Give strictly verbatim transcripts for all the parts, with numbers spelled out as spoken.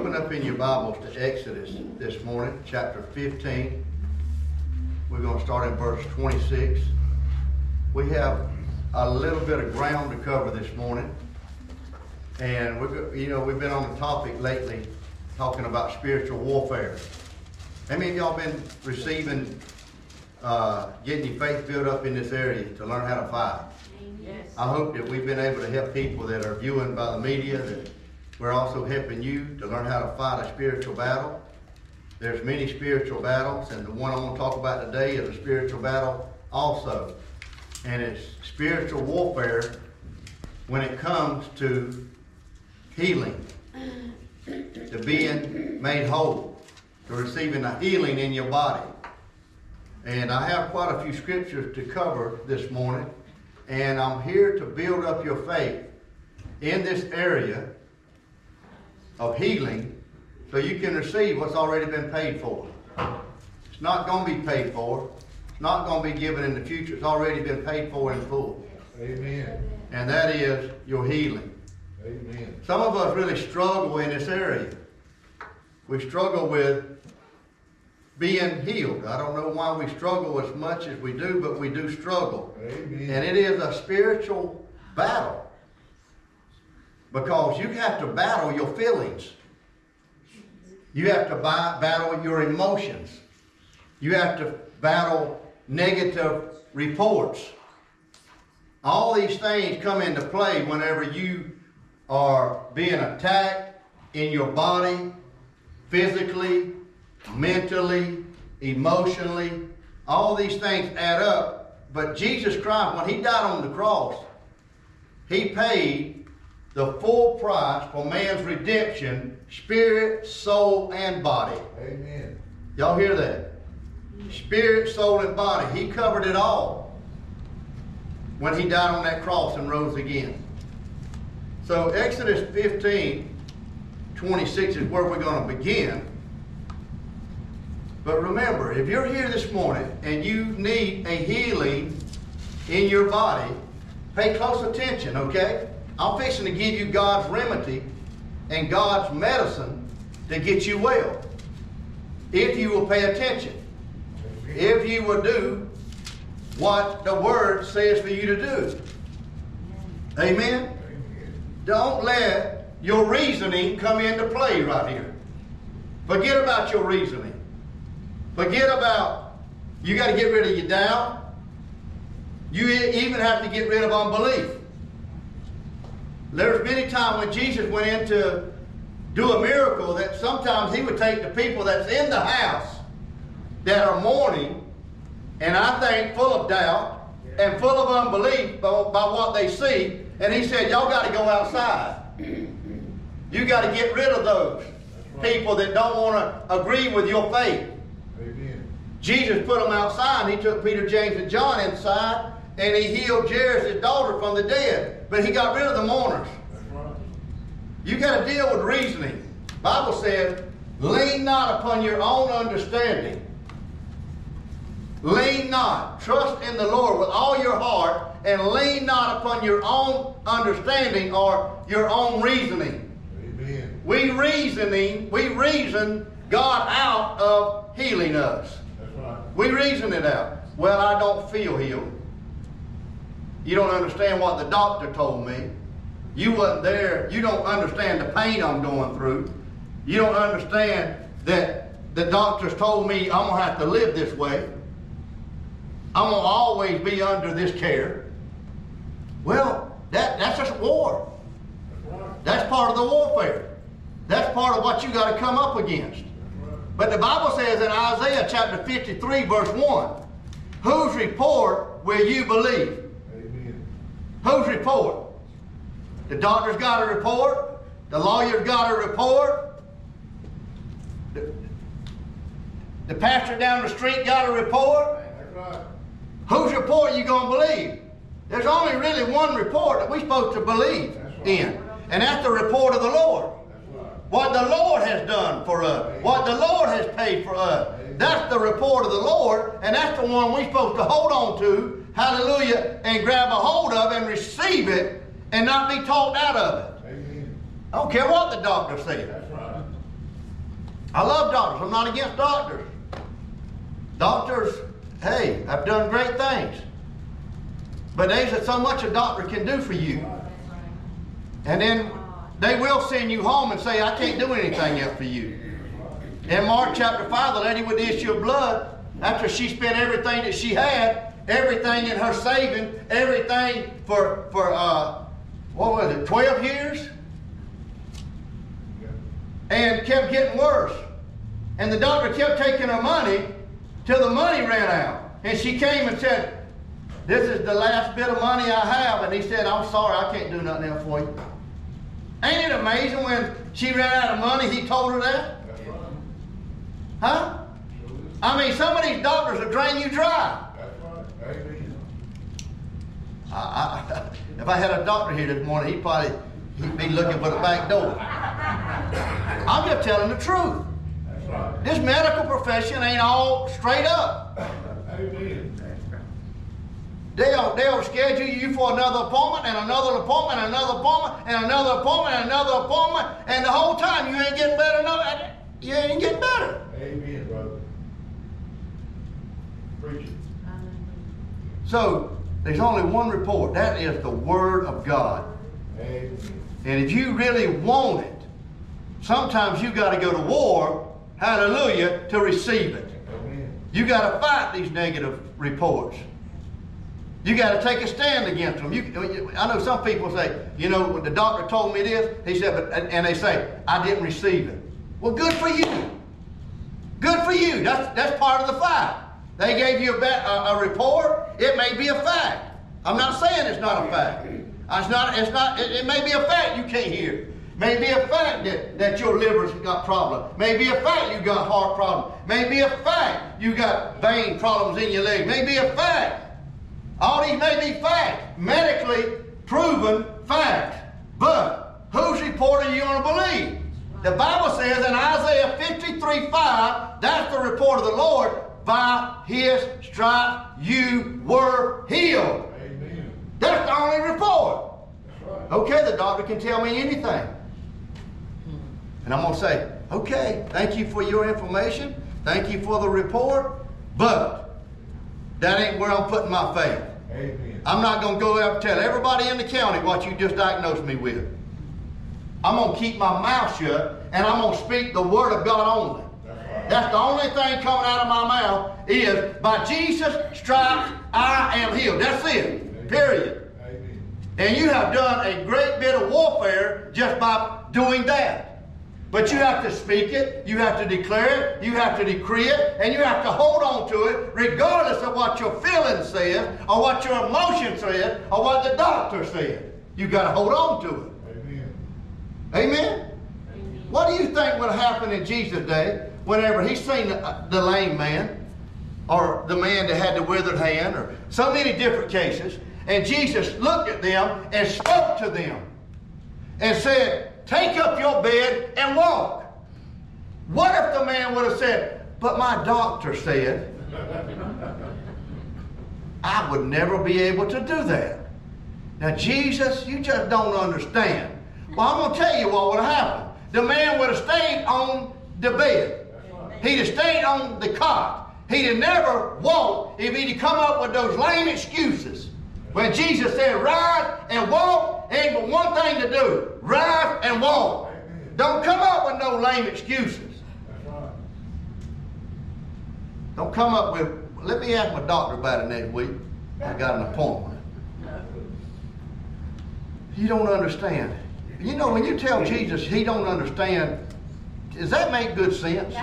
open up in your Bibles to Exodus this morning, chapter fifteen. We're going to start in verse twenty-six. We have a little bit of ground to cover this morning. And, we're, you know, we've been on the topic lately talking about spiritual warfare. How many of y'all been receiving, uh, getting your faith built up in this area to learn how to fight? Yes. I hope that we've been able to help people that are viewing by the media, that we're also helping you to learn how to fight a spiritual battle. There's many spiritual battles, and the one I'm going to talk about today is a spiritual battle also. And it's spiritual warfare when it comes to healing, to being made whole, to receiving a healing in your body. And I have quite a few scriptures to cover this morning, and I'm here to build up your faith in this area of healing so you can receive what's already been paid for. It's not going to be paid for. It's not going to be given in the future. It's already been paid for in full. Amen. And that is your healing. Amen. Some of us really struggle in this area. We struggle with being healed. I don't know why we struggle as much as we do, but we do struggle. Amen. And it is a spiritual battle. Because you have to battle your feelings. You have to buy, battle your emotions. You have to battle negative reports. All these things come into play whenever you are being attacked in your body, physically, mentally, emotionally. All these things add up. But Jesus Christ, when He died on the cross, He paid the full price for man's redemption, spirit, soul, and body. Amen. Y'all hear that? Spirit, soul, and body. He covered it all when He died on that cross and rose again. So Exodus fifteen, twenty-six is where we're going to begin. But remember, if you're here this morning and you need a healing in your body, pay close attention, okay? I'm fixing to give you God's remedy and God's medicine to get you well. If you will pay attention. If you will do what the Word says for you to do. Amen? Don't let your reasoning come into play right here. Forget about your reasoning. Forget about, you got to get rid of your doubt. You even have to get rid of unbelief. There's many times when Jesus went in to do a miracle that sometimes He would take the people that's in the house that are mourning, and I think full of doubt and full of unbelief by, by what they see, and He said, y'all got to go outside. You got to get rid of those people that don't want to agree with your faith. Amen. Jesus put them outside. He took Peter, James, and John inside, and He healed Jairus' daughter from the dead. But He got rid of the mourners. That's right. You got to deal with reasoning. The Bible says, lean not upon your own understanding. Lean not. Trust in the Lord with all your heart, and lean not upon your own understanding or your own reasoning. Amen. We reasoning, we reason God out of healing us. That's right. We reason it out. Well, I don't feel healed. You don't understand what the doctor told me. You wasn't there. You don't understand the pain I'm going through. You don't understand that the doctors told me I'm going to have to live this way. I'm going to always be under this care. Well, that, that's just war. That's right. That's part of the warfare. That's part of what you got to come up against. That's right. But the Bible says in Isaiah chapter fifty-three, verse one, whose report will you believe? Amen. Whose report? The doctor's got a report. The lawyer's got a report. The, the pastor down the street got a report. That's right. Whose report are you going to believe? There's only really one report that we're supposed to believe That's right. in. And that's the report of the Lord. That's right. What the Lord has done for us. What the Lord has paid for us. That's the report of the Lord. And that's the one we're supposed to hold on to. Hallelujah. And grab a hold of and receive it and not be talked out of it. Amen. I don't care what the doctor says. That's right. I love doctors. I'm not against doctors. Doctors, hey, I've done great things. But there's so much a doctor can do for you. And then they will send you home and say, I can't do anything else for you. In Mark chapter five, the lady with the issue of blood, after she spent everything that she had, everything in her saving, everything for, for uh, what was it, twelve years? And kept getting worse. And the doctor kept taking her money till the money ran out. And she came and said, this is the last bit of money I have. And he said, I'm sorry, I can't do nothing else for you. Ain't it amazing when she ran out of money, he told her that? That's right. Huh? Sure is. I mean, some of these doctors will drain you dry. That's right. Amen. I, I, if I had a doctor here this morning, he'd probably he'd be looking for the back door. I'm just telling the truth. That's right. This medical profession ain't all straight up. Amen. They'll, they'll schedule you for another appointment and another appointment and another appointment and another appointment and another appointment, and the whole time you ain't getting better. No, you ain't getting better. Amen, brother. Preach it. So there's only one report. That is the Word of God. Amen. And if you really want it, sometimes you got to go to war, hallelujah, to receive it. Amen. You got to fight these negative reports. You got to take a stand against them. You, I know some people say, you know, when the doctor told me this, he said, but, and they say, I didn't receive it. Well, good for you. Good for you. That's, that's part of the fight. They gave you a, a, a report. It may be a fact. I'm not saying it's not a fact. It's not, it's not, it, it may be a fact you can't hear. May be a fact that, that your liver's got problems. May be a fact you got heart problems. May be a fact you got vein problems in your leg. May be a fact. All these may be facts, medically proven facts. But whose report are you going to believe? The Bible says in Isaiah fifty-three five, that's the report of the Lord, by His stripes you were healed. Amen. That's the only report. That's right. Okay, the doctor can tell me anything. And I'm going to say, okay, thank you for your information. Thank you for the report. But that ain't where I'm putting my faith. Amen. I'm not going to go out and tell everybody in the county what you just diagnosed me with. I'm going to keep my mouth shut, and I'm going to speak the Word of God only. That's right. That's the only thing coming out of my mouth is, by Jesus' stripes I am healed. That's it. Period. Amen. And you have done a great bit of warfare just by doing that. But you have to speak it, you have to declare it, you have to decree it, and you have to hold on to it regardless of what your feelings said, or what your emotions said, or what the doctor said. You got to hold on to it. Amen. Amen? Amen. What do you think would happen in Jesus' day whenever he seen the, the lame man, or the man that had the withered hand, or so many different cases, and Jesus looked at them and spoke to them and said, take up your bed and walk. What if the man would have said, but my doctor said I would never be able to do that? Now, Jesus, you just don't understand. Well, I'm going to tell you what would have happened. The man would have stayed on the bed. He'd have stayed on the cot. He'd have never walked if he'd have come up with those lame excuses. When Jesus said, rise and walk, ain't but one thing to do. Rise and walk. Amen. Don't come up with no lame excuses. That's right. Don't come up with, let me ask my doctor about it next week. I got an appointment. You don't understand. You know, when you tell Jesus he don't understand, does that make good sense?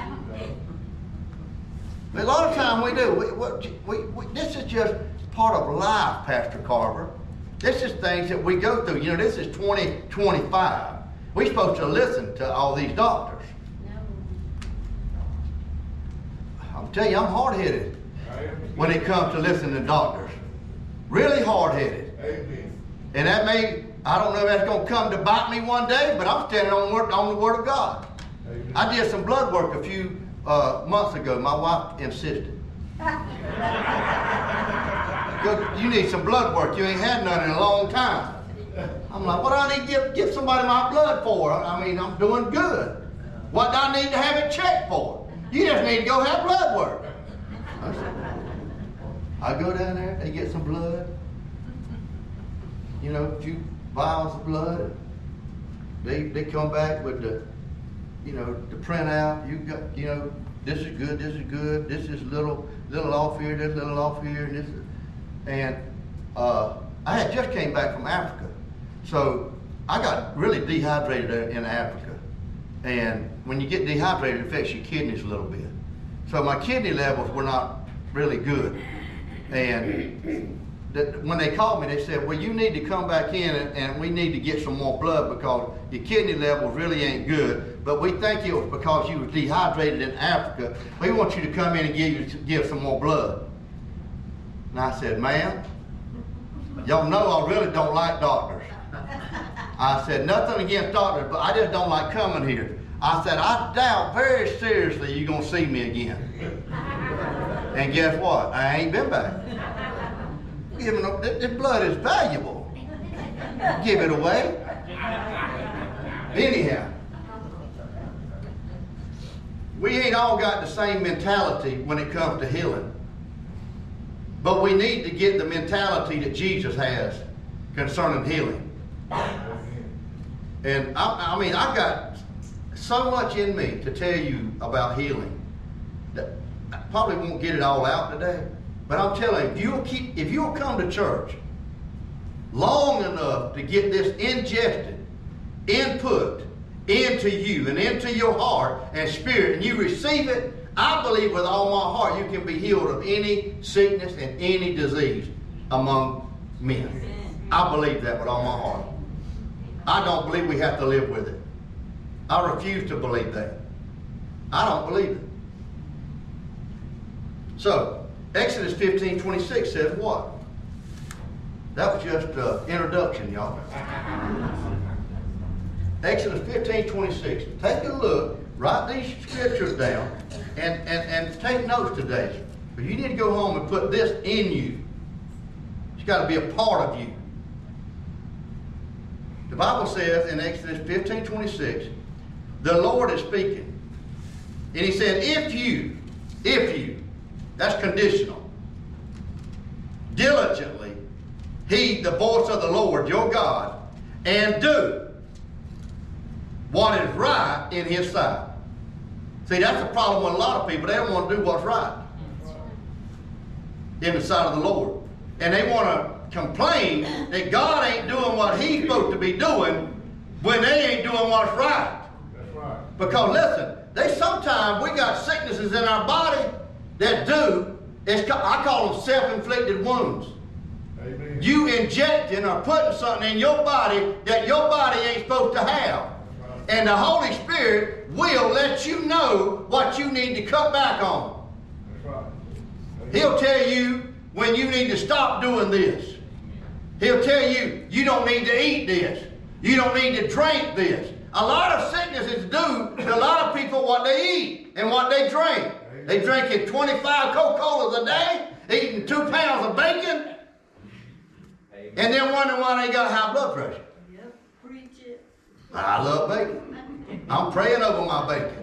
A lot of time we do. We, we, we, this is just part of life, Pastor Carver. This is things that we go through. You know, this is twenty twenty-five. We're supposed to listen to all these doctors. I'll tell you, I'm hard-headed when it comes to listening to doctors. Really hard-headed. Amen. And that may, I don't know if that's going to come to bite me one day, but I'm standing on, word, on the Word of God. Amen. I did some blood work a few uh, months ago. My wife insisted. You need some blood work. You ain't had none in a long time. I'm like, what do I need to give, give somebody my blood for? I mean, I'm doing good. What do I need to have it checked for? You just need to go have blood work. I said, I go down there, they get some blood. You know, a few vials of blood. They they come back with the, you know, the printout. You got, you know, this is good, this is good, this is little little off here, this little off here, and this is, and uh, I had just came back from Africa. So I got really dehydrated in Africa. And when you get dehydrated, it affects your kidneys a little bit. So my kidney levels were not really good. And that when they called me, they said, well, you need to come back in and, and we need to get some more blood because your kidney levels really ain't good. But we think it was because you were dehydrated in Africa. We want you to come in and give you give some more blood. And I said, ma'am, y'all know I really don't like doctors. I said, nothing against doctors, but I just don't like coming here. I said, I doubt very seriously you're going to see me again. And guess what? I ain't been back. Giving up, this blood is valuable. Give it away. Anyhow, we ain't all got the same mentality when it comes to healing. But we need to get the mentality that Jesus has concerning healing. And I, I mean, I've got so much in me to tell you about healing that I probably won't get it all out today. But I'm telling you, if you'll keep, if you'll come to church long enough to get this ingested, input into you and into your heart and spirit, and you receive it, I believe with all my heart you can be healed of any sickness and any disease among men. I believe that with all my heart. I don't believe we have to live with it. I refuse to believe that. I don't believe it. So, Exodus fifteen twenty-six says what? That was just an introduction, y'all. Exodus fifteen twenty-six. Take a look, write these scriptures down, and, and, and take notes today. But you need to go home and put this in you. It's got to be a part of you. The Bible says in Exodus fifteen twenty-six, the Lord is speaking. And he said, if you, if you, that's conditional, diligently heed the voice of the Lord your God and do what is right in his sight. See, that's the problem with a lot of people. They don't want to do what's right in the sight of the Lord. And they want to complain that God ain't doing what he's supposed to be doing when they ain't doing what's right. That's right. Because listen, they sometimes we got sicknesses in our body that do, it's, I call them self-inflicted wounds. Amen. You injecting or putting something in your body that your body ain't supposed to have. Right. And the Holy Spirit will let you know what you need to cut back on. That's right. Amen. He'll tell you when you need to stop doing this. He'll tell you you don't need to eat this. You don't need to drink this. A lot of sicknesses do to a lot of people what they eat and what they drink. They drinking twenty-five Coca-Colas a day, eating two pounds of bacon, and then wondering why they got high blood pressure. Yep, preach it. I love bacon. I'm praying over my bacon.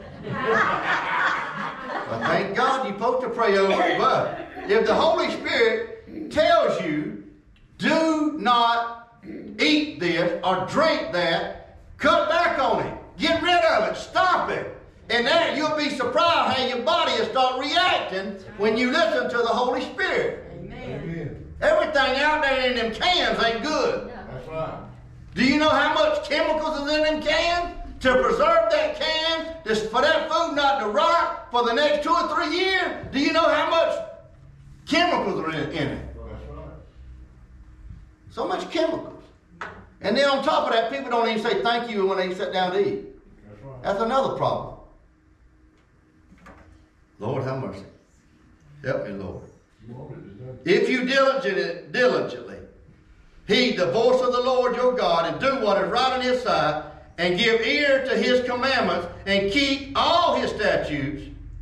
But thank God you're supposed to pray over it. But if the Holy Spirit tells you, do not eat this or drink that, cut back on it. Get rid of it. Stop it. And then you'll be surprised how your body will start reacting when you listen to the Holy Spirit. Amen. Amen. Everything out there in them cans ain't good. That's right. Do you know how much chemicals is in them cans? To preserve that can, just for that food not to rot for the next two or three years? Do you know how much chemicals are in, in it? That's right. So much chemicals. And then on top of that, people don't even say thank you when they sit down to eat. That's right. That's another problem. Lord, have mercy. Help me, Lord. You want it, is that- If you diligently, diligently heed the voice of the Lord your God and do what is right in his sight and give ear to his commandments and keep all his statutes,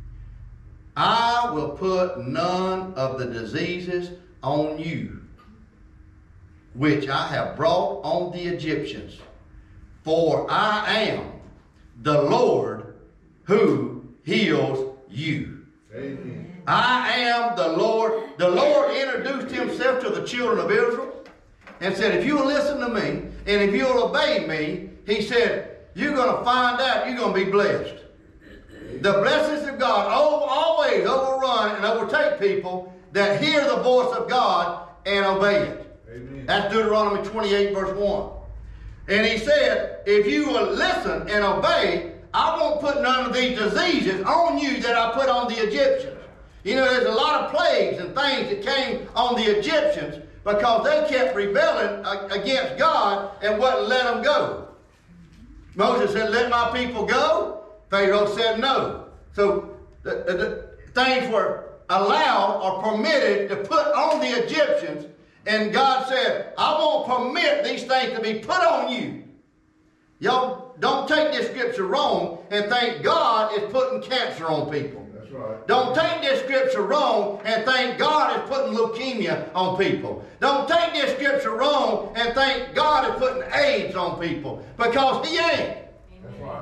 I will put none of the diseases on you which I have brought on the Egyptians. For I am the Lord who heals you. Amen. I am the Lord. The Lord introduced himself to the children of Israel and said, if you will listen to me and if you will obey me, he said, you're going to find out you're going to be blessed. The blessings of God always overrun and overtake people that hear the voice of God and obey it. Amen. That's Deuteronomy twenty-eight verse one. And he said, if you will listen and obey, I won't put none of these diseases on you that I put on the Egyptians. You know, there's a lot of plagues and things that came on the Egyptians because they kept rebelling against God and wouldn't let them go. Moses said, let my people go. Pharaoh said no. So the, the, the things were allowed or permitted to put on the Egyptians, and God said, I won't permit these things to be put on you. Y'all don't take this scripture wrong and think God is putting cancer on people. That's right. Don't take this scripture wrong and think God is putting leukemia on people. Don't take this scripture wrong and think God is putting AIDS on people, because he ain't. That's right.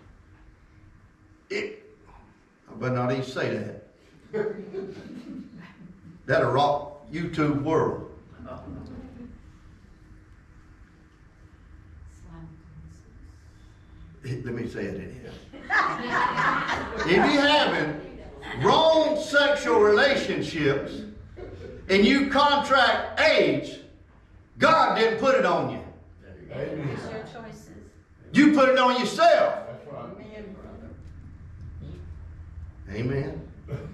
It, I better not even say that. That'll rock YouTube world. Let me say it in here. If you're having wrong sexual relationships and you contract AIDS, God didn't put it on you. Amen. It's your choices. You put it on yourself. That's right. Amen.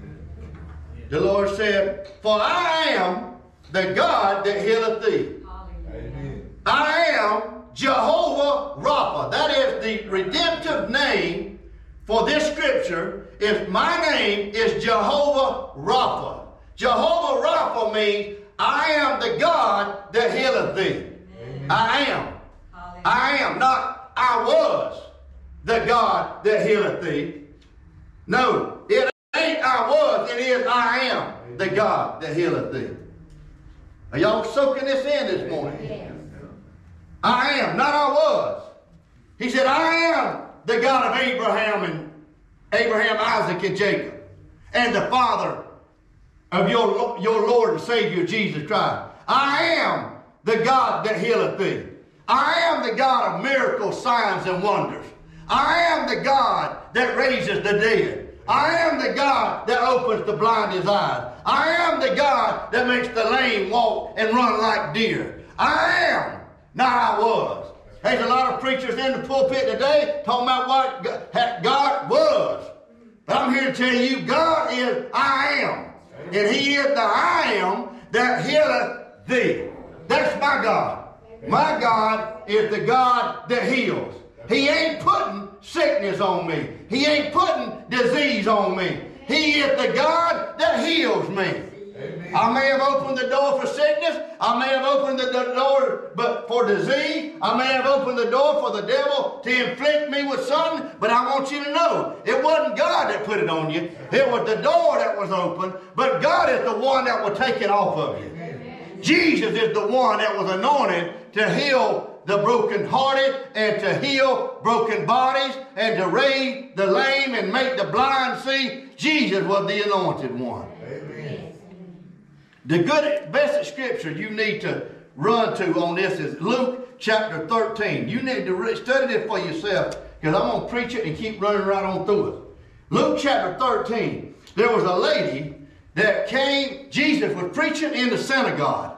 The Lord said, for I am the God that healeth thee. Amen. I am Jehovah Rapha. That is the redemptive name for this scripture. Is my name is Jehovah Rapha. Jehovah Rapha means I am the God that healeth thee. Amen. I am. I am, not I was the God that healeth thee. No, it ain't I was, it is I am the God that healeth thee. Are y'all soaking this in this morning? Yes. I am, not I was. He said, I am the God of Abraham and Abraham, Isaac, and Jacob, and the Father of your, your Lord and Savior Jesus Christ. I am the God that healeth thee. I am the God of miracles, signs, and wonders. I am the God that raises the dead. I am the God that opens the blind's eyes. I am the God that makes the lame walk and run like deer. I am, not I was. There's a lot of preachers in the pulpit today talking about what God was. But I'm here to tell you, God is I am. And he is the I am that healeth thee. That's my God. My God is the God that heals. He ain't putting sickness on me. He ain't putting disease on me. He is the God that heals me. Amen. I may have opened the door for sickness. I may have opened the, the door but for disease. I may have opened the door for the devil to inflict me with something. But I want you to know, it wasn't God that put it on you. It was the door that was open. But God is the one that will take it off of you. Amen. Jesus is the one that was anointed to heal the brokenhearted and to heal broken bodies and to raise the lame and make the blind see. Jesus was the anointed one. Amen. The good best scripture you need to run to on this is Luke chapter thirteen. You need to re- study this for yourself, because I'm going to preach it and keep running right on through it. Luke chapter thirteen. There was a lady that came, Jesus was preaching in the synagogue.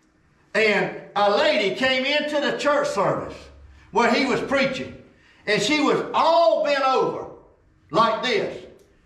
And a lady came into the church service where he was preaching. And she was all bent over like this.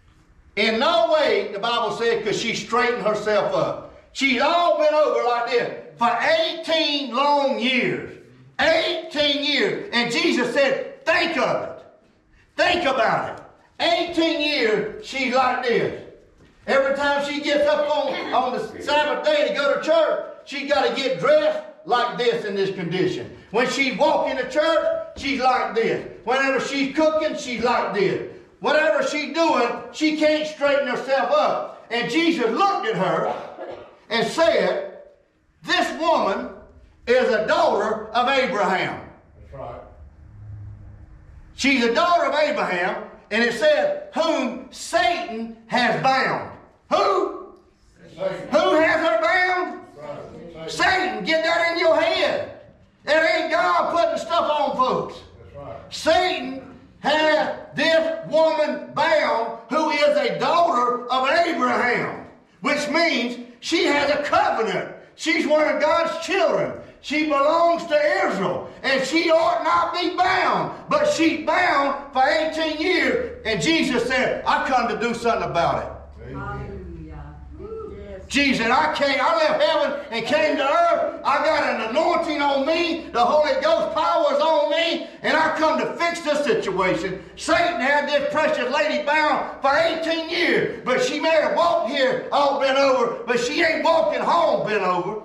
In no way, the Bible said, could she straighten herself up. She's all bent over like this for eighteen long years. eighteen years. And Jesus said, think of it. Think about it. eighteen years, she's like this. Every time she gets up on, on the Sabbath day to go to church, she got to get dressed like this in this condition. When she walk into church, she's like this. Whenever she's cooking, she's like this. Whatever she's doing, she can't straighten herself up. And Jesus looked at her and said, this woman is a daughter of Abraham. That's right. She's a daughter of Abraham, and it said, whom Satan has bound. Who? Satan. Who has her bound? Right. Satan. Get that in your head. It ain't God putting stuff on folks. That's right. Satan had this woman bound who is a daughter of Abraham, which means she has a covenant. She's one of God's children. She belongs to Israel, and she ought not be bound, but she's bound for eighteen years. And Jesus said, I come to do something about it. Amen. Jesus said, I came, I left heaven and came to earth. I got an anointing on me. The Holy Ghost power is on me, and I come to fix this situation. Satan had this precious lady bound for eighteen years, but she may have walked here all bent over, but she ain't walking home bent over.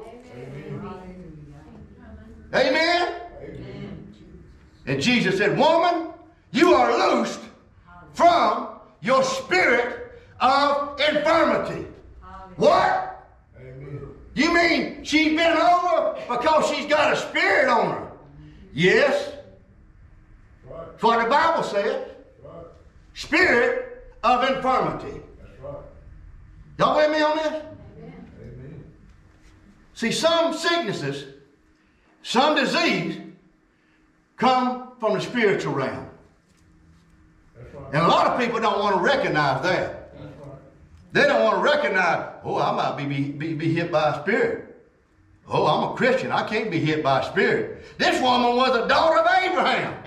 Amen? Amen. And Jesus said, woman, you are loosed from your spirit of infirmity. What? Amen. You mean she's been over because she's got a spirit on her? Yes. Right. That's what the Bible says. Right. Spirit of infirmity. That's right. Y'all with me on this? Amen. See, some sicknesses, some disease come from the spiritual realm. That's right. And a lot of people don't want to recognize that. That's right. They don't want to recognize, oh, I might be, be, be hit by a spirit. Oh, I'm a Christian. I can't be hit by a spirit. This woman was a daughter of Abraham.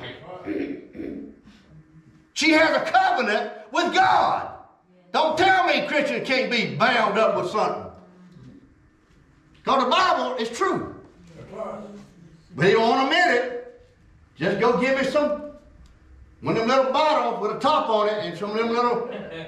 She has a covenant with God. Don't tell me Christians can't be bound up with something. Because the Bible is true. That's right. But you don't want to admit it. Just go give me some, one of them little bottles with a top on it and some of them little,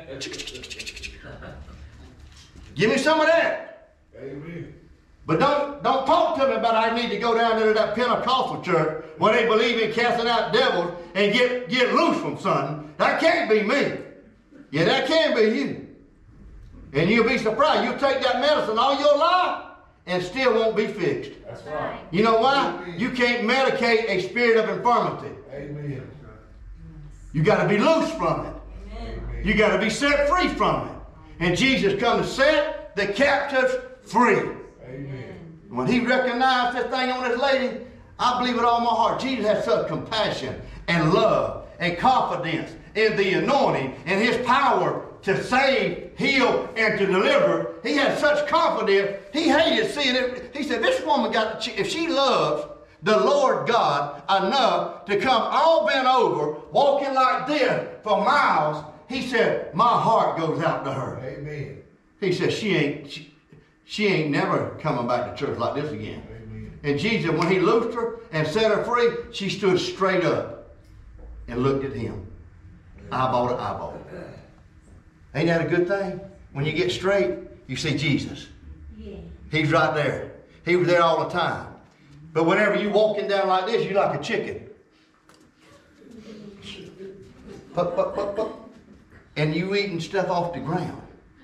give me some of that. Amen. But don't, don't talk to me about I need to go down into that Pentecostal church where they believe in casting out devils and get, get loose from something. That can't be me. Yeah, that can be you. And you'll be surprised. You'll take that medicine all your life and still won't be fixed. That's right. You know why? You can't medicate a spirit of infirmity. Amen. You got to be loose from it. Amen. You got to be set free from it. And Jesus come to set the captives free. Amen. When he recognized that thing on this lady, I believe with all my heart, Jesus had such compassion and love and confidence in the anointing and his power to save, heal, and to deliver. He had such confidence, he hated seeing it. He said, this woman got, if she loves the Lord God enough to come all bent over, walking like this for miles, he said, my heart goes out to her. Amen. He said, she ain't, she, she ain't never coming back to church like this again. Amen. And Jesus, when he loosed her and set her free, she stood straight up and looked at him. Eyeball to eyeball. Ain't that a good thing? When you get straight, you see Jesus. Yeah. He's right there. He was there all the time. But whenever you walking down like this, you're like a chicken. Pup, pup, pup, pup. And you eating stuff off the ground.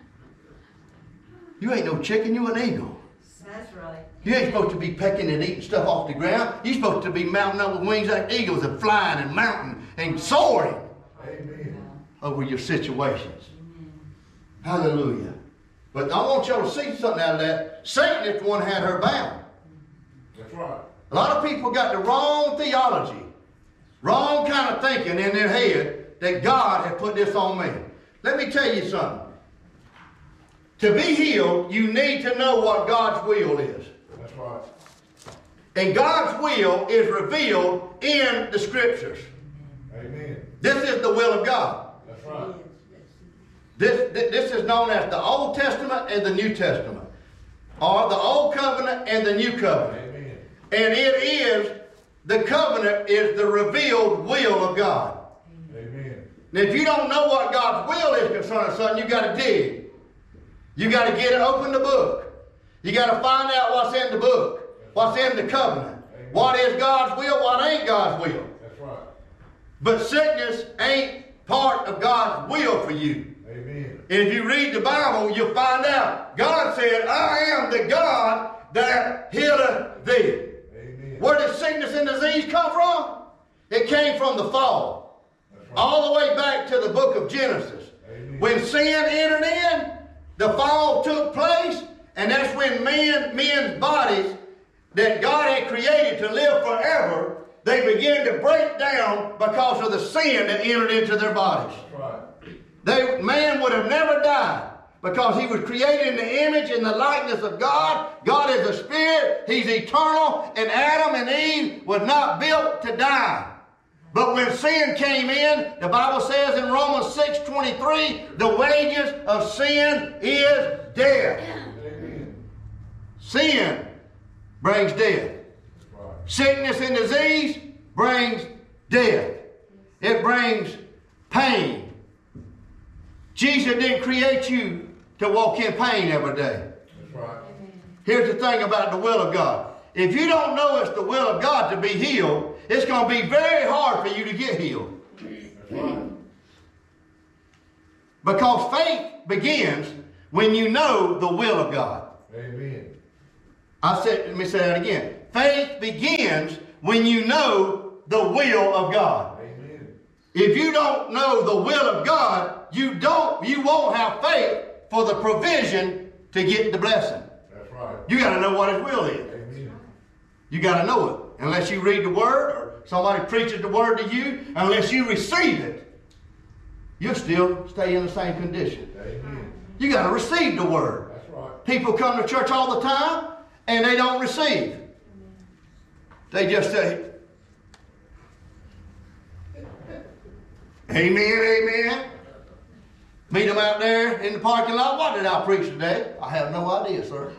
You ain't no chicken, you an eagle. That's right. You ain't supposed to be pecking and eating stuff off the ground. You're supposed to be mounting up with wings like eagles and flying and mounting and soaring Amen. over your situations. Hallelujah. But I want y'all to see something out of that. Satan is the one who had her bound. That's right. A lot of people got the wrong theology, wrong kind of thinking in their head that God had put this on me. Let me tell you something. To be healed, you need to know what God's will is. That's right. And God's will is revealed in the scriptures. Amen. This is the will of God. That's right. This, this is known as the Old Testament and the New Testament. Or the Old Covenant and the New Covenant. Amen. And it is, the covenant is the revealed will of God. Amen. Now if you don't know what God's will is concerning something, you got to dig. You got to get it, open the book. You got to find out what's in the book. What's in the covenant. What is God's will, what ain't God's will. That's right. But sickness ain't part of God's will for you. Amen. And if you read the Bible, you'll find out. God said, I am the God that healeth thee. Amen. Where did sickness and disease come from? It came from the fall. That's All the way back to the book of Genesis. Amen. When sin entered in, the fall took place, and that's when men, men's bodies that God had created to live forever, they began to break down because of the sin that entered into their bodies. That's right. They, man would have never died because he was created in the image and the likeness of God. God is a spirit. He's eternal. And Adam and Eve was not built to die. But when sin came in, the Bible says in Romans six twenty-three, the wages of sin is death. Amen. Sin brings death. That's right. Sickness and disease brings death. It brings pain. Jesus didn't create you to walk in pain every day. That's right. Here's the thing about the will of God. If you don't know it's the will of God to be healed, it's going to be very hard for you to get healed. That's right. Because faith begins when you know the will of God. Amen. I said, let me say that again. Faith begins when you know the will of God. Amen. If you don't know the will of God, you don't, you won't have faith for the provision to get the blessing. That's right. You got to know what His will is. Amen. You got to know it. Unless you read the Word or somebody preaches the Word to you, unless you receive it, you'll still stay in the same condition. Amen. You got to receive the Word. That's right. People come to church all the time and they don't receive. They just say, amen, amen. Meet them out there in the parking lot. What did I preach today? I have no idea, sir.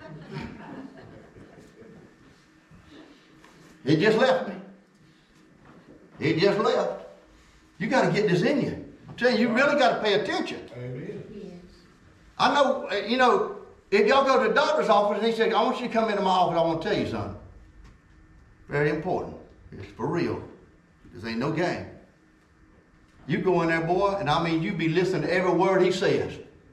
It just left me. It just left. You got to get this in you. I'm telling you, you really got to pay attention. Amen. I know, uh, you know, if y'all go to the doctor's office and he said, I want you to come into my office, I want to tell you something. Very important. It's for real. This ain't no game. You go in there, boy, and I mean, you be listening to every word he says.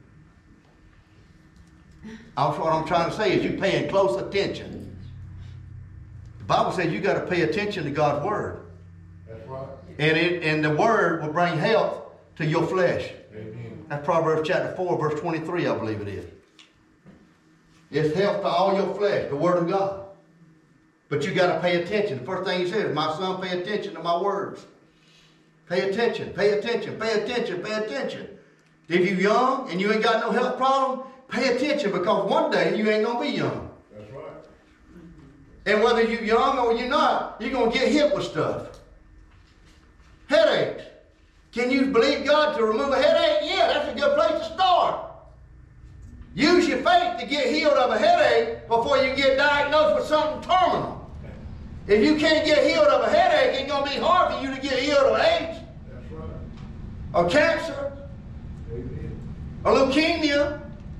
That's what I'm trying to say is you paying close attention. The Bible says you got to pay attention to God's word. That's right. And it and the word will bring health to your flesh. Amen. That's Proverbs chapter four, verse twenty-three, I believe it is. It's health to all your flesh, the word of God. But you got to pay attention. The first thing he says, my son, pay attention to my words. Pay attention, pay attention, pay attention, pay attention. If you're young and you ain't got no health problem, pay attention because one day you ain't going to be young. That's right. And whether you're young or you're not, you're going to get hit with stuff. Headaches. Can you believe God to remove a headache? Yeah, that's a good place to start. Use your faith to get healed of a headache before you get diagnosed with something terminal. If you can't get healed of a headache, it's going to be hard for you to get healed of AIDS. That's right. Or cancer. Amen. Or leukemia.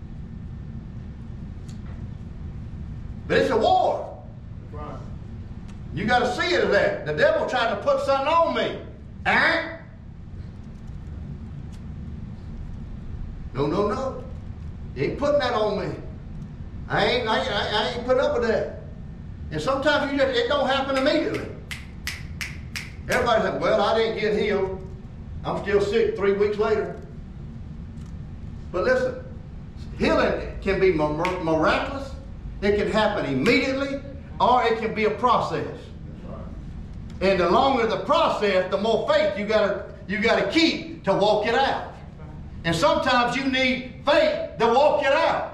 But it's a war. That's right. You got to see it as that. The devil trying to put something on me. Eh? No, no, no. He ain't putting that on me. I ain't, I ain't, I ain't putting up with that. And sometimes you just, it don't happen immediately. Everybody says, well, I didn't get healed. I'm still sick three weeks later. But listen, healing can be miraculous. It can happen immediately, or it can be a process. That's right. And the longer the process, the more faith you gotta you gotta keep to walk it out. And sometimes you need faith to walk it out.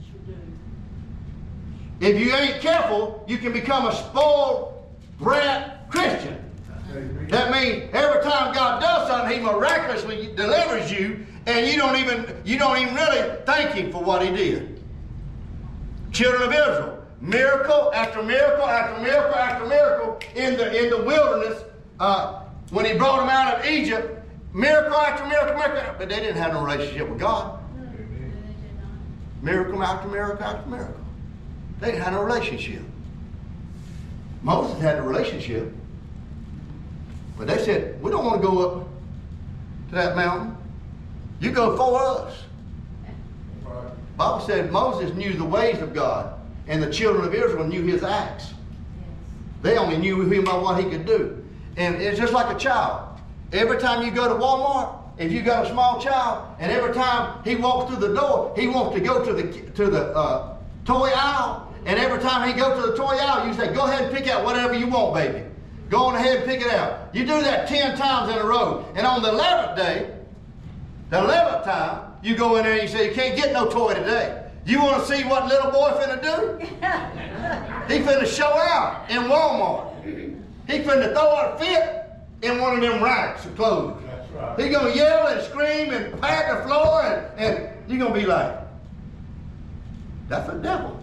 If you ain't careful, you can become a spoiled brat Christian. Amen. That means every time God does something, He miraculously delivers you, and you don't even you don't even really thank Him for what He did. Children of Israel, miracle after miracle after miracle after miracle in the in the wilderness uh, when He brought them out of Egypt. Miracle after miracle, miracle, but they didn't have no relationship with God. Amen. Miracle after miracle after miracle. They didn't have no relationship. Moses had a relationship. But they said, we don't want to go up to that mountain. You go before us. That's right. The Bible said Moses knew the ways of God, and the children of Israel knew His acts. They only knew Him by what He could do. And it's just like a child. Every time you go to Walmart, if you got a small child, and every time he walks through the door, he wants to go to the to the uh, toy aisle, and every time he goes to the toy aisle, you say, go ahead and pick out whatever you want, baby. Go on ahead and pick it out. You do that ten times in a row, and on the eleventh day, the eleventh time, you go in there and you say, you can't get no toy today. You want to see what little boy finna do? He finna show out in Walmart. He finna throw a fit in one of them racks of clothes. That's right. He's going to yell and scream and pat the floor, and, and you're going to be like, that's the devil.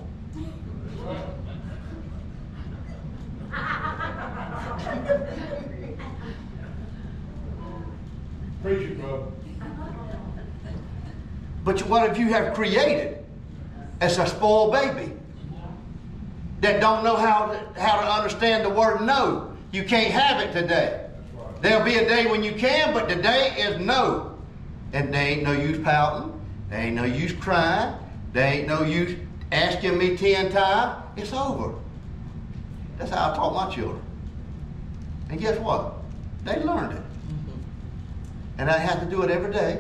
Preach it, brother. But what if you have created as a spoiled baby that don't know how to, how to understand the word no? You can't have it today. Right. There'll be a day when you can, but today is no. And there ain't no use pouting. There ain't no use crying. There ain't no use asking me ten times. It's over. That's how I taught my children. And guess what? They learned it. And I have to do it every day.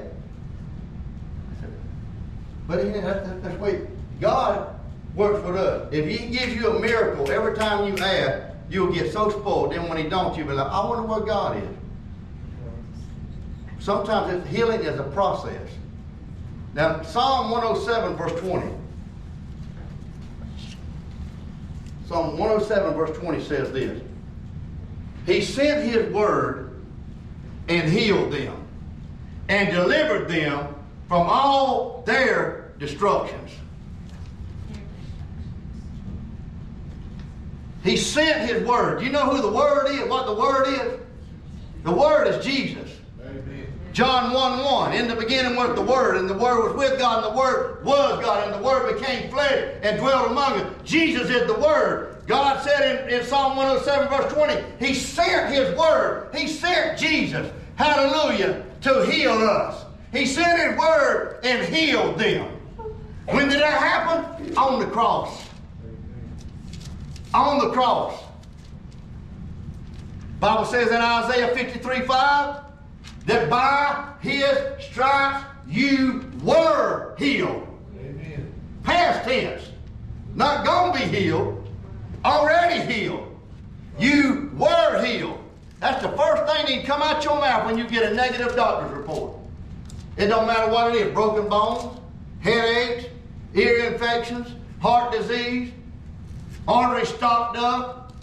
But that's, that's the way God works with us. If He gives you a miracle every time you ask, you'll get so spoiled. Then when He don't, you'll be like, I wonder where God is. Sometimes it's, healing is a process. Now, Psalm one oh seven, verse twenty. Psalm one oh seven, verse twenty says this. He sent His word and healed them and delivered them from all their destructions. He sent His word. You know who the word is? What the word is? The word is Jesus. Amen. John one one. In the beginning was the Word, and the Word was with God, and the Word was God, and the Word became flesh and dwelt among us. Jesus is the Word. God said in, in Psalm one oh seven, verse twenty, He sent His Word. He sent Jesus, hallelujah, to heal us. He sent His Word and healed them. When did that happen? On the cross. On the cross. Bible says in Isaiah fifty-three five that by His stripes you were healed. Amen. Past tense. Not going to be healed. Already healed. You were healed. That's the first thing that can come out your mouth when you get a negative doctor's report. It don't matter what it is. Broken bones, headaches, ear infections, heart disease, artery stopped up,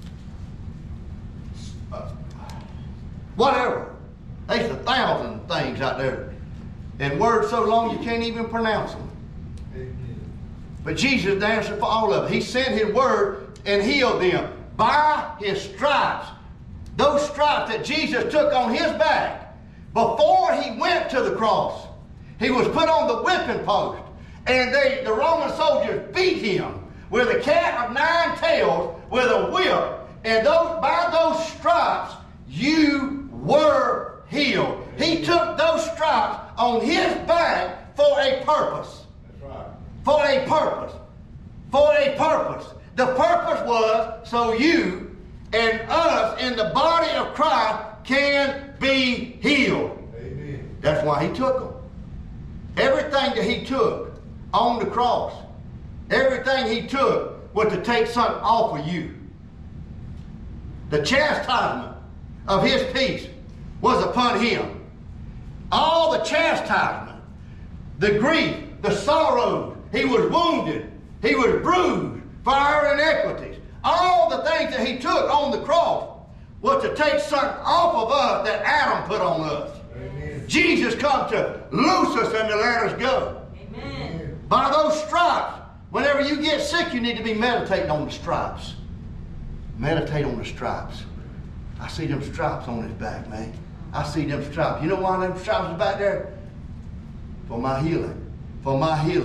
uh, whatever. There's a thousand things out there. And words so long you can't even pronounce them. Amen. But Jesus is the answer for all of it. He sent His word and healed them. By His stripes. Those stripes that Jesus took on His back before He went to the cross. He was put on the whipping post. And they, the Roman soldiers beat Him with a cat of nine tails with a whip. And those, by those stripes, you were healed. He took those stripes on His back for a purpose. That's right. For a purpose. For a purpose. The purpose was so you and us in the body of Christ can be healed. Amen. That's why He took them. Everything that He took on the cross, everything He took was to take something off of you. The chastisement of His peace was upon Him. All the chastisement, the grief, the sorrow, He was wounded, He was bruised for our iniquities. All the things that He took on the cross was to take something off of us that Adam put on us. Amen. Jesus come to loose us and to let us go. Amen. By those stripes. Whenever you get sick, you need to be meditating on the stripes. Meditate on the stripes. I see them stripes on His back, man. I see them stripes. You know why them stripes are back there? For my healing. For my healing.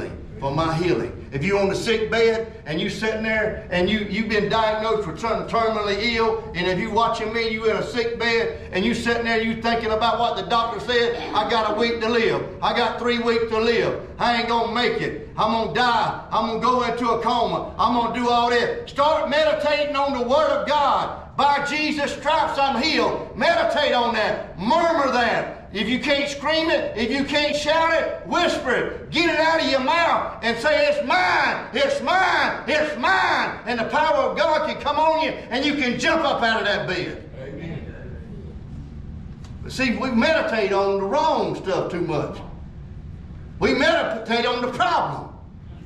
for my healing. If you're on the sick bed and you sitting there and you, you've been diagnosed with something terminally ill, and if you're watching me, you in a sick bed and you sitting there, you thinking about what the doctor said, I got a week to live. I got three weeks to live. I ain't going to make it. I'm going to die. I'm going to go into a coma. I'm going to do all this. Start meditating on the Word of God. By Jesus' stripes I'm healed. Meditate on that. Murmur that. If you can't scream it, if you can't shout it, whisper it. Get it out of your mouth and say, it's mine, it's mine, it's mine. And the power of God can come on you and you can jump up out of that bed. Amen. But see, we meditate on the wrong stuff too much. We meditate on the problem. That's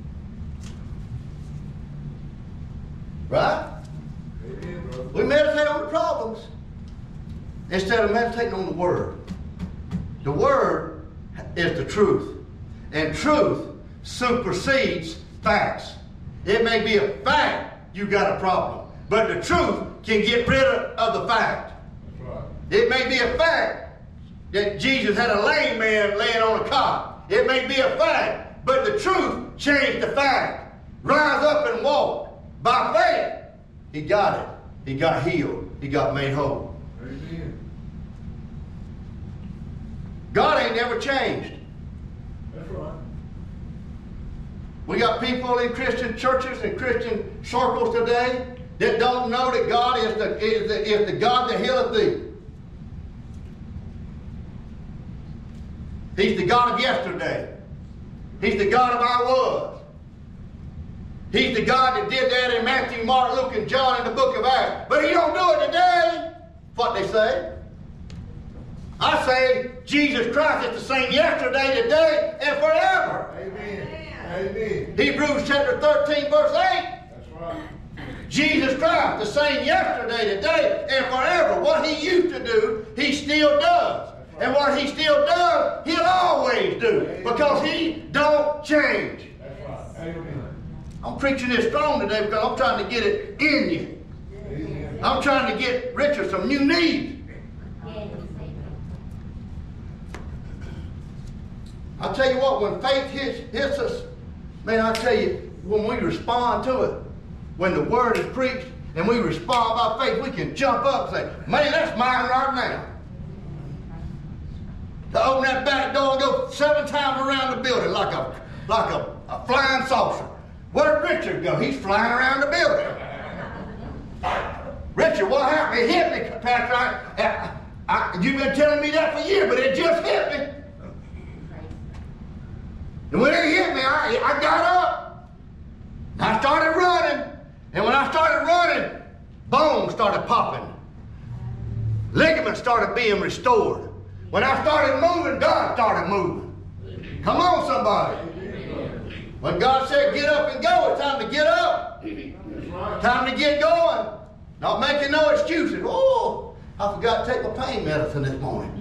right. Right? Amen, brother. We meditate on the problems instead of meditating on the Word. The Word is the truth. And truth supersedes facts. It may be a fact you got a problem, but the truth can get rid of the fact. That's right. It may be a fact that Jesus had a lame man laying on a cot. It may be a fact, but the truth changed the fact. Rise up and walk. By faith, he got it. He got healed. He got made whole. Amen. God ain't never changed. That's right. We got people in Christian churches and Christian circles today that don't know that God is the, is the, is the God that healeth thee. He's the God of yesterday. He's the God of I was. He's the God that did that in Matthew, Mark, Luke, and John in the book of Acts. But he don't do it today. What they say. I say Jesus Christ is the same yesterday, today, and forever. Amen. Amen. Hebrews chapter thirteen, verse eight. That's right. Jesus Christ, the same yesterday, today, and forever. What he used to do, he still does. And what he still does, he'll always do. Because he don't change. That's right. Amen. I'm preaching this strong today because I'm trying to get it in you. Amen. I'm trying to get Richard some new needs. I tell you what, when faith hits, hits us, man, I tell you, when we respond to it, when the word is preached and we respond by faith, we can jump up and say, man, that's mine right now. To open that back door and go seven times around the building like a like a, a flying saucer. Where did Richard go? He's flying around the building. Richard, what happened? It hit me, Pastor. I, I, you've been telling me that for years, but it just hit me. And when it hit me, I, I got up. And I started running. And when I started running, bones started popping. Ligaments started being restored. When I started moving, God started moving. Come on, somebody. When God said get up and go, it's time to get up. Time to get going. Not making no excuses. Oh, I forgot to take my pain medicine this morning.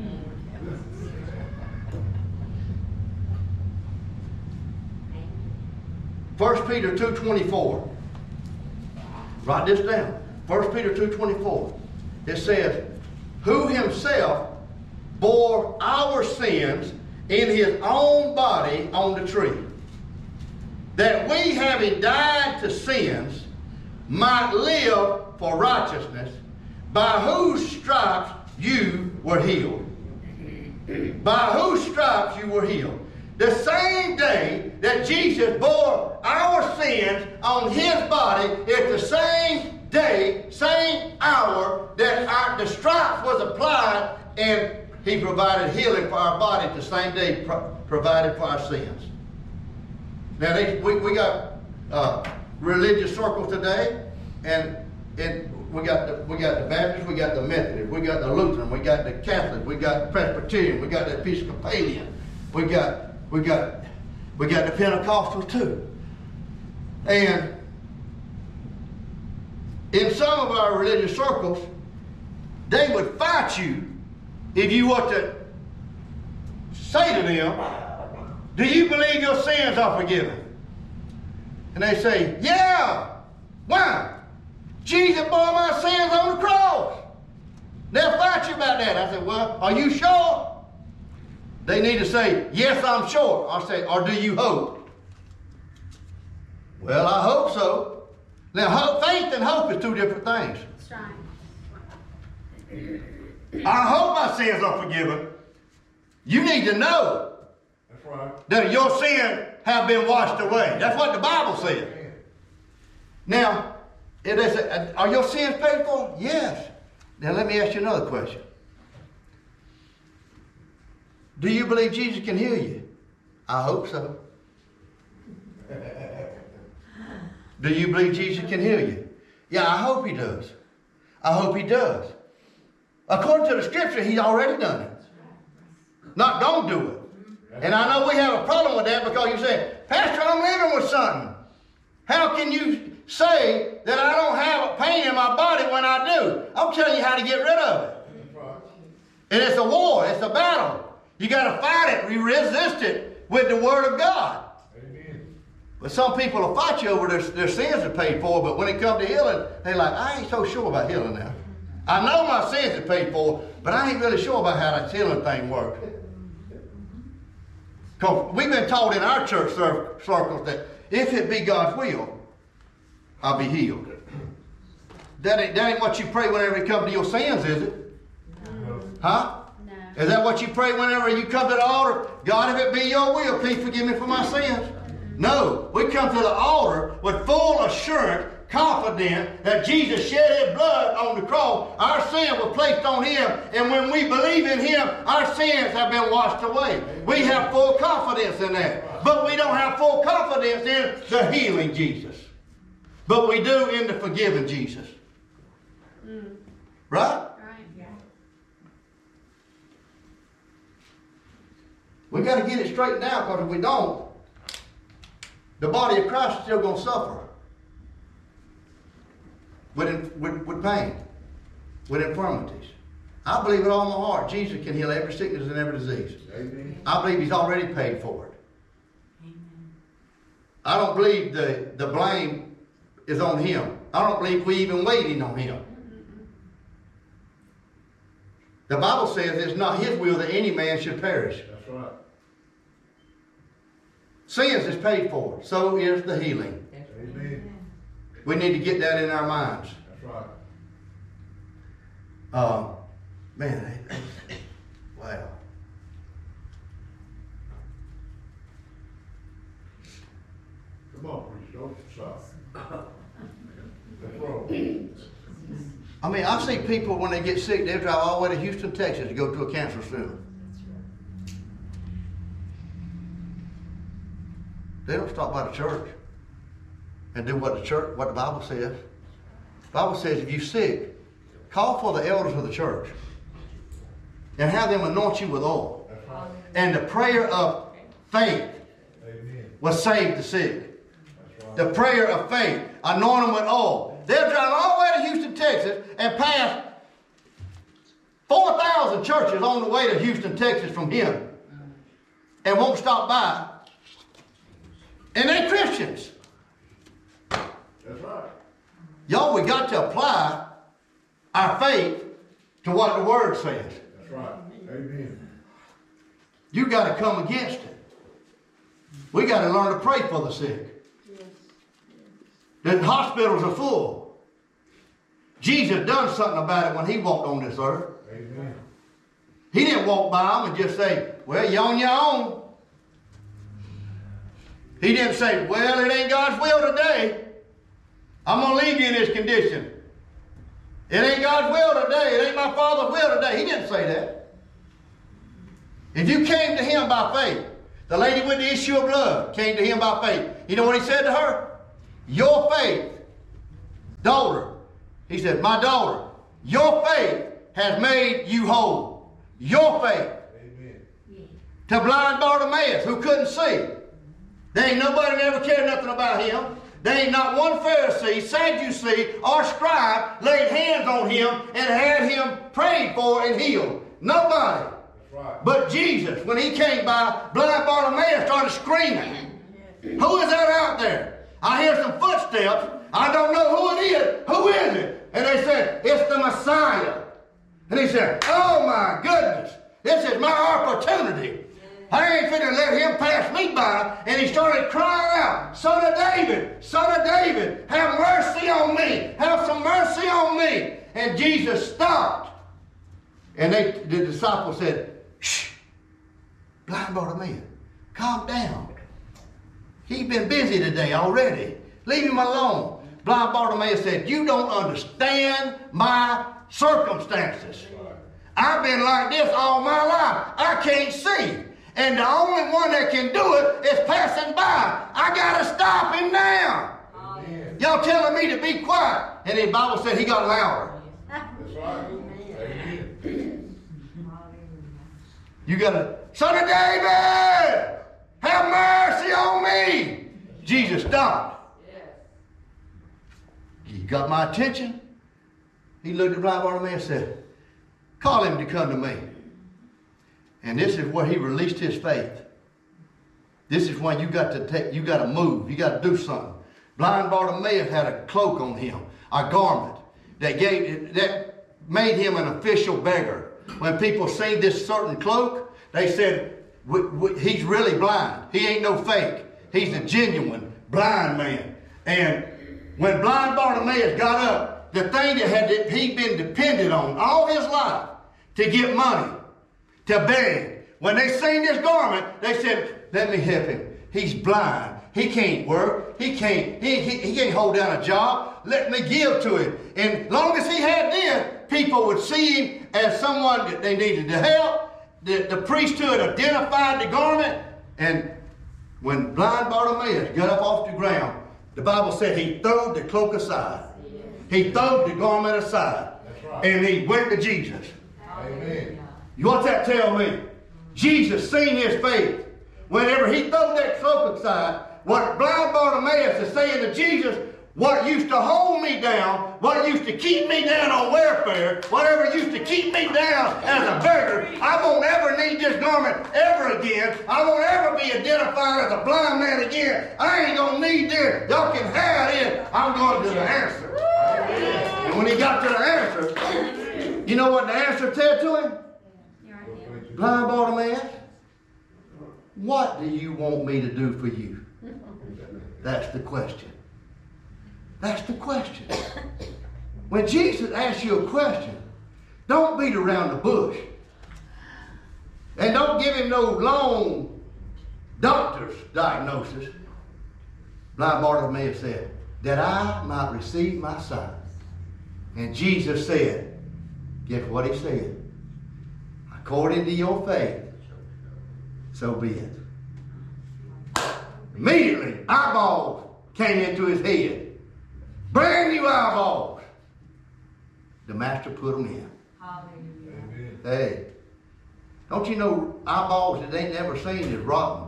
First Peter two twenty-four. Write this down. First Peter two twenty-four. It says, who himself bore our sins in his own body on the tree, that we, having died to sins, might live for righteousness, by whose stripes you were healed. By whose stripes you were healed. The same day that Jesus bore our sins on his body is the same day, same hour that our, the stripes was applied and he provided healing for our body the same day pro provided for our sins. Now, they, we, we got uh, religious circles today, and, and we got the, we got the Baptists, we got the Methodists, we got the Lutheran, we got the Catholic, we got the Presbyterian, we got the Episcopalian, we got we got we got the Pentecostals too. And in some of our religious circles, they would fight you if you were to say to them, do you believe your sins are forgiven? And they say, yeah. Why? Jesus bore my sins on the cross. They'll fight you about that. I said, well, are you sure? They need to say, yes, I'm sure. I say, or do you hope? Well, I hope so. Now, hope, faith and hope is two different things. That's right. I hope my sins are forgiven. You need to know That's right. that your sins have been washed away. That's what the Bible says. Now, it is a, are your sins paid for? Yes. Now, let me ask you another question. Do you believe Jesus can heal you? I hope so. Do you believe Jesus can heal you? Yeah, I hope he does. I hope he does. According to the scripture, he's already done it. Not don't do it. And I know we have a problem with that because you say, Pastor, I'm living with something. How can you say that I don't have a pain in my body when I do? I'm telling you how to get rid of it. And it's a war. It's a battle. You got to fight it. You resist it with the Word of God. Amen. But some people will fight you over their, their sins are paid for, but when it comes to healing, they're like, I ain't so sure about healing now. I know my sins are paid for, but I ain't really sure about how that healing thing works. Because we've been taught in our church circles that if it be God's will, I'll be healed. That ain't, that ain't what you pray whenever you come to your sins, is it? No. Huh? No. Is that what you pray whenever you come to the altar? God, if it be your will, please forgive me for my sins. No. We come to the altar with full assurance, confident that Jesus shed his blood on the cross. Our sin was placed on him. And when we believe in him, our sins have been washed away. We have full confidence in that. But we don't have full confidence in the healing Jesus. But we do in the forgiving Jesus. Mm. Right? Right. Yeah. We got to get it straightened out, because if we don't, the body of Christ is still going to suffer with, with, with pain, with infirmities. I believe with all my heart Jesus can heal every sickness and every disease. Amen. I believe he's already paid for it. Amen. I don't believe the, the blame is on him. I don't believe we even waiting on him. The Bible says it's not his will that any man should perish. That's right. Sins is paid for. So is the healing. Amen. We need to get that in our minds. That's right. Uh, man, wow. Come on, preacher. Don't stop. That's wrong. I mean, I've seen people when they get sick, they drive all the way to Houston, Texas to go to a cancer center. They don't stop by the church and do what the church, what the Bible says. The Bible says if you're sick, call for the elders of the church and have them anoint you with oil. That's right. And the prayer of faith Amen. will save the sick. That's right. The prayer of faith, anoint them with oil. They'll drive all the way to Houston, Texas and pass four thousand churches on the way to Houston, Texas from here and won't stop by. And they're Christians. That's right. Y'all, we got to apply our faith to what the Word says. That's right. Amen. You got to come against it. We got to learn to pray for the sick. The hospitals are full. Jesus done something about it when he walked on this earth. Amen. He didn't walk by them and just say, well, you're on your own. He didn't say, well, it ain't God's will today. I'm going to leave you in this condition. It ain't God's will today. It ain't my Father's will today. He didn't say that. If you came to him by faith, the lady with the issue of blood came to him by faith. You know what he said to her? Your faith, daughter. He said, my daughter, your faith has made you whole. Your faith. Amen. To blind Bartimaeus, who couldn't see. There ain't nobody that ever cared nothing about him. There ain't not one Pharisee, Sadducee, or scribe laid hands on him and had him prayed for and healed. Nobody. That's right. But Jesus, when he came by, blind Bartimaeus started screaming. Who is that out there? I hear some footsteps. I don't know who it is. Who is it? And they said, it's the Messiah. And he said, oh my goodness, this is my opportunity. I ain't finna let him pass me by. And he started crying out, Son of David, Son of David, have mercy on me. Have some mercy on me. And Jesus stopped. And they, the disciples said, shh, blind Bartimaeus, calm down. He's been busy today already. Leave him alone. Blind Bartimaeus said, you don't understand my circumstances. I've been like this all my life. I can't see. And the only one that can do it is passing by. I got to stop him now. Amen. Y'all telling me to be quiet. And the Bible said he got louder. That's right. Amen. You got to, Son of David, have mercy on me. Jesus stopped. He got my attention. He looked at blind Bartimaeus and said, call him to come to me. And this is where he released his faith. This is when you got to take, you got to move, you got to do something. Blind Bartimaeus had a cloak on him, a garment that gave that made him an official beggar. When people seen this certain cloak, they said, w- w- he's really blind. He ain't no fake. He's a genuine blind man. And when blind Bartimaeus got up, the thing that had he'd been dependent on all his life to get money, to beg. When they seen this garment, they said, let me help him. He's blind. He can't work. He can't, he, he, he can't hold down a job. Let me give to him. And long as he had this, people would see him as someone that they needed to help. The, the priesthood identified the garment. And when blind Bartimaeus got up off the ground, the Bible said he threw the cloak aside. He threw the garment aside. That's right. And he went to Jesus. Amen. What's that tell me? Jesus seen his faith. Whenever he threw that cloak aside, what blind Bartimaeus is saying to Jesus, what used to hold me down, what used to keep me down on welfare, whatever used to keep me down as a beggar, I won't ever need this garment ever again. I won't ever be identified as a blind man again. I ain't going to need this. Y'all can have it. I'm going to the answer. And when he got to the answer, you know what the answer said to him? Blind Bartimaeus, what do you want me to do for you? That's the question. That's the question. When Jesus asks you a question, don't beat around the bush. And don't give him no long doctor's diagnosis. Blind Bartimaeus said, that I might receive my sight. And Jesus said, guess what he said? According to your faith, so be it. Immediately, eyeballs came into his head. Brand new eyeballs. The master put them in. Amen. Hey, don't you know eyeballs that they never seen is rotten?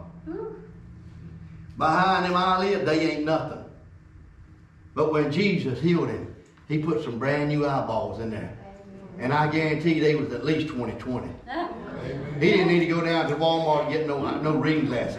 Behind them eyelids, they ain't nothing. But when Jesus healed him, he put some brand new eyeballs in there. And I guarantee they was at least twenty twenty. He didn't need to go down to Walmart and get no, no reading glasses.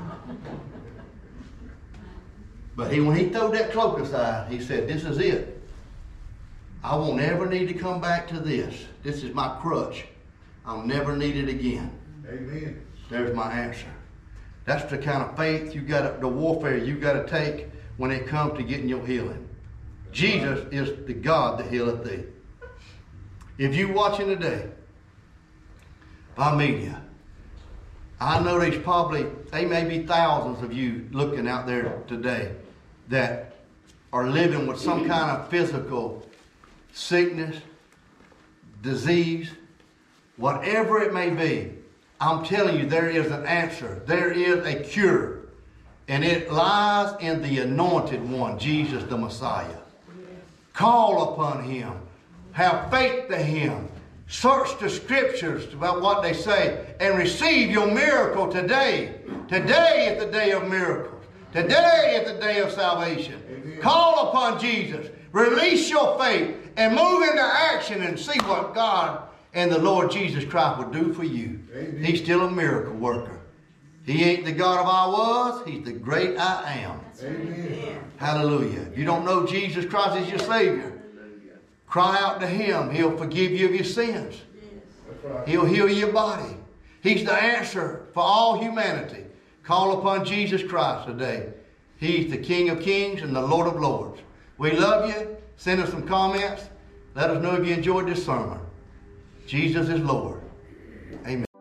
But he, when he threw that cloak aside, he said, this is it. I won't ever need to come back to this. This is my crutch. I'll never need it again. Amen. There's my answer. That's the kind of faith you got, the warfare you got to take when it comes to getting your healing. Jesus is the God that healeth thee. If you watching today by media, I know there's probably, there may be thousands of you looking out there today that are living with some kind of physical sickness, disease, whatever it may be. I'm telling you, there is an answer. There is a cure. And it lies in the anointed one, Jesus the Messiah. Call upon him. Have faith to him. Search the scriptures about what they say and receive your miracle today. Today is the day of miracles. Today is the day of salvation. Amen. Call upon Jesus. Release your faith and move into action and see what God and the Lord Jesus Christ will do for you. Amen. He's still a miracle worker. He ain't the God of I was. He's the great I am. Amen. Hallelujah. If you don't know Jesus Christ as your Savior, cry out to him. He'll forgive you of your sins. Right. He'll heal your body. He's the answer for all humanity. Call upon Jesus Christ today. He's the King of Kings and the Lord of Lords. We love you. Send us some comments. Let us know if you enjoyed this sermon. Jesus is Lord. Amen.